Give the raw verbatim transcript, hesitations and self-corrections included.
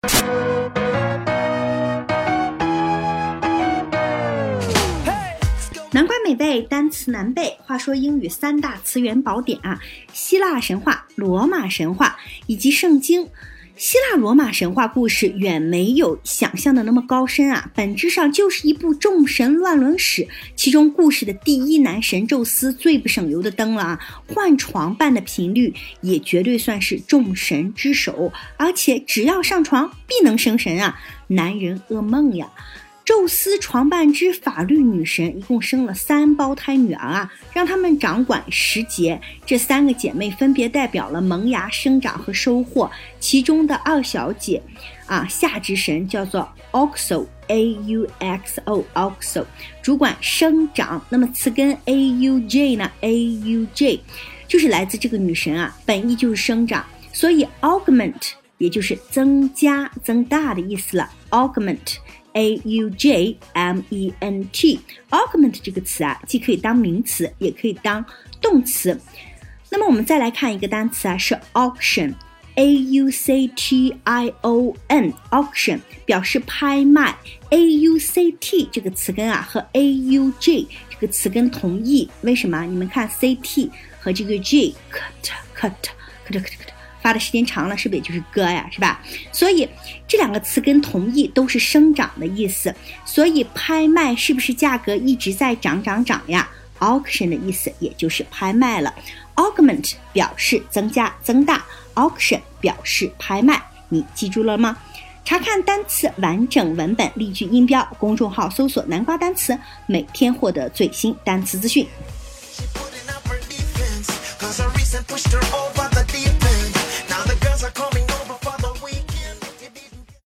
难怪美背，单词难背。话说英语三大词源宝典啊，希腊神话、罗马神话以及圣经。希腊罗马神话故事远没有想象的那么高深啊，本质上就是一部众神乱伦史，其中故事的第一男神宙斯最不省油的灯了啊，换床伴的频率也绝对算是众神之首，而且只要上床必能生神啊，男人噩梦呀。宙斯床伴之法律女神一共生了三胞胎女儿啊，让他们掌管时节。这三个姐妹分别代表了萌芽、生长和收获。其中的二小姐啊，夏之神叫做 Auxo A U X O Auxo， 主管生长。那么词根 A U J 呢 A U J 就是来自这个女神啊，本意就是生长，所以 augment 也就是增加、增大的意思了。augment A U J M E N T augment 这个词啊，既可以当名词也可以当动词。那么我们再来看一个单词啊，是 auction A U C T I O N auction 表示拍卖。 A U C T 这个词根啊和 A U J 这个词根同义，为什么？你们看 C T 和这个 J cut cut cut cut cut发的时间长了，是不是也就是割呀，是吧？所以这两个词根同义，都是生长的意思。所以拍卖是不是价格一直在涨涨涨呀？ auction 的意思也就是拍卖了。 augment 表示增加增大， auction 表示拍卖，你记住了吗？查看单词完整文本、例句音标，公众号搜索南瓜单词，每天获得最新单词资讯。